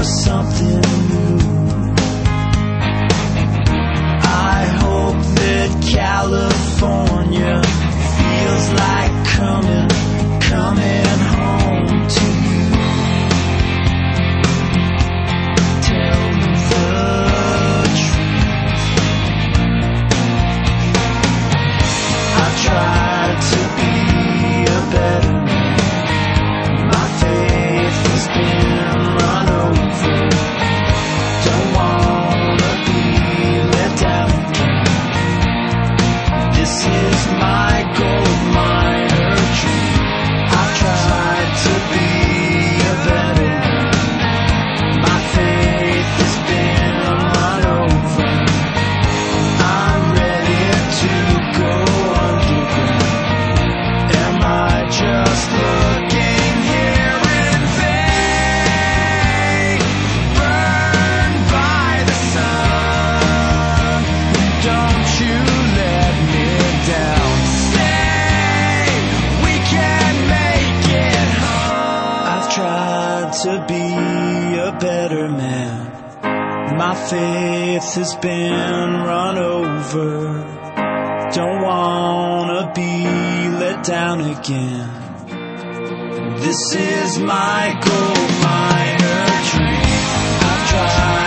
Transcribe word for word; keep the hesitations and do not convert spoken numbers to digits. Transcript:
for something new. I hope that California feels like coming, coming home to you. Tell me the truth. I tried to be a better man. My faith has been run over. Don't wanna be let down again. This is my gold miner dream. I tried to be a better man. My faith has been run over. I'm ready to go underground. Am I just looking here in vain? Burned by the sun. Don't you let me down. Stay, we can make it home. I've tried to be a better man. My faith has been run over. Don't wanna be let down again. This is my gold miner dream. I've tried